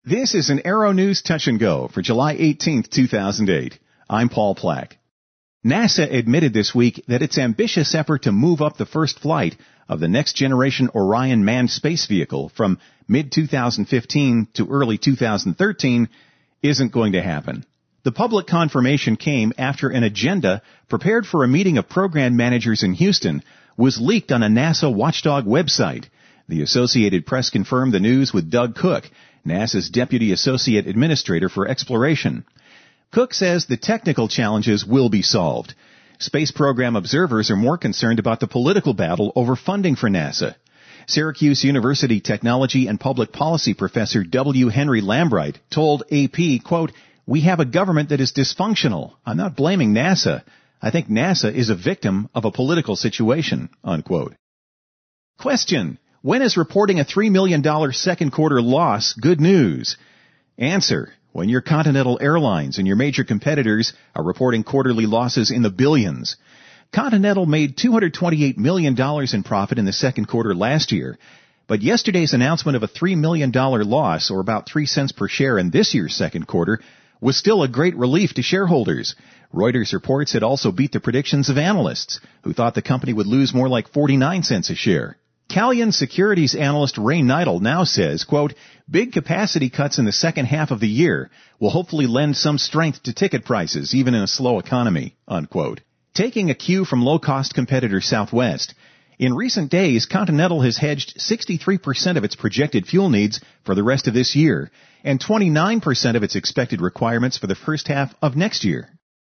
This is an Aero News Touch and Go for July 18th, 2008. I'm Paul Plack. NASA admitted this week that its ambitious effort to move up the first flight of the next generation Orion manned space vehicle from mid-2015 to early 2013 isn't going to happen. The public confirmation came after an agenda prepared for a meeting of program managers in Houston was leaked on a NASA watchdog website. The Associated Press confirmed the news with Doug Cook, NASA's Deputy Associate Administrator for Exploration. Cook says the technical challenges will be solved. Space program observers are more concerned about the political battle over funding for NASA. Syracuse University technology and public policy professor W. Henry Lambright told AP, quote, "We have a government that is dysfunctional. I'm not blaming NASA. I think NASA is a victim of a political situation," unquote. Question: when is reporting a $3 million second quarter loss good news? Answer: when your Continental Airlines and your major competitors are reporting quarterly losses in the billions. Continental made $228 million in profit in the second quarter last year, but yesterday's announcement of a $3 million loss, or about 3 cents per share in this year's second quarter, was still a great relief to shareholders. Reuters reports it also beat the predictions of analysts, who thought the company would lose more like 49 cents a share. Callion Securities analyst Ray Neidl now says, quote, "Big capacity cuts in the second half of the year will hopefully lend some strength to ticket prices, even in a slow economy," unquote. Taking a cue from low-cost competitor Southwest, in recent days, Continental has hedged 63% of its projected fuel needs for the rest of this year and 29% of its expected requirements for the first half of next year.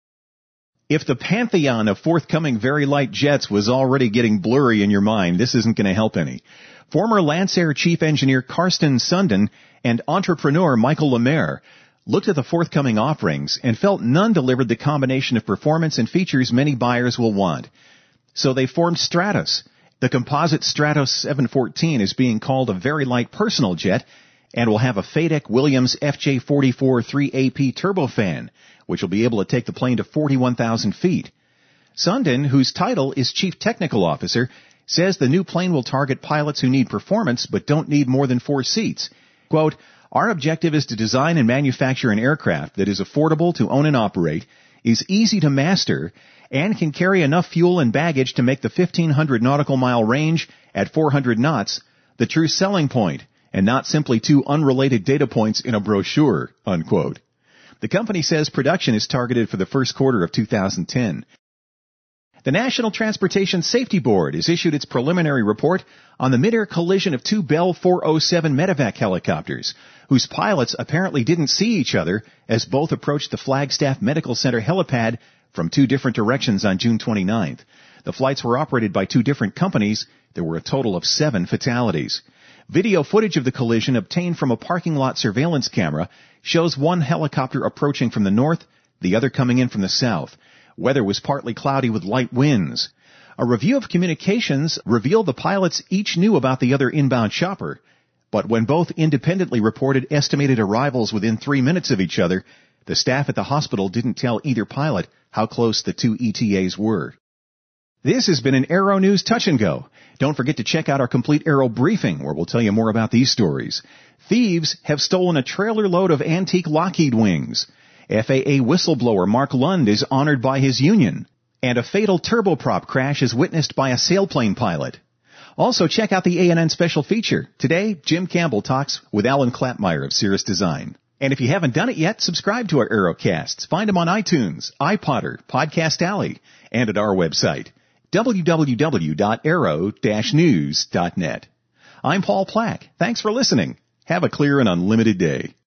If the pantheon of forthcoming very light jets was already getting blurry in your mind, this isn't going to help any. Former Lancair chief engineer Karsten Sundin and entrepreneur Michael Lemaire looked at the forthcoming offerings and felt none delivered the combination of performance and features many buyers will want. So they formed Stratos. The composite Stratos 714 is being called a very light personal jet and will have a FADEC Williams FJ44 3AP turbofan, which will be able to take the plane to 41,000 feet. Sundin, whose title is Chief Technical Officer, says the new plane will target pilots who need performance but don't need more than 4 seats. Quote, "Our objective is to design and manufacture an aircraft that is affordable to own and operate, is easy to master, and can carry enough fuel and baggage to make the 1,500 nautical mile range at 400 knots the true selling point, and not simply 2 unrelated data points in a brochure," unquote. The company says production is targeted for the first quarter of 2010. The National Transportation Safety Board has issued its preliminary report on the mid-air collision of 2 Bell 407 medevac helicopters, whose pilots apparently didn't see each other as both approached the Flagstaff Medical Center helipad from 2 different directions on June 29th. The flights were operated by 2 different companies. There were a total of 7 fatalities. Video footage of the collision obtained from a parking lot surveillance camera shows one helicopter approaching from the north, the other coming in from the south. Weather was partly cloudy with light winds. A review of communications revealed the pilots each knew about the other inbound chopper, but when both independently reported estimated arrivals within 3 minutes of each other, the staff at the hospital didn't tell either pilot how close the 2 ETAs were. This has been an Aero News Touch and Go. Don't forget to check out our complete Aero briefing, where we'll tell you more about these stories. Thieves have stolen a trailer load of antique Lockheed wings. FAA whistleblower Mark Lund is honored by his union. And a fatal turboprop crash is witnessed by a sailplane pilot. Also, check out the A&N special feature. Today, Jim Campbell talks with Alan Klapmeyer of Cirrus Design. And if you haven't done it yet, subscribe to our Aerocasts. Find them on iTunes, iPodder, Podcast Alley, and at our website, www.aero-news.net. I'm Paul Plack. Thanks for listening. Have a clear and unlimited day.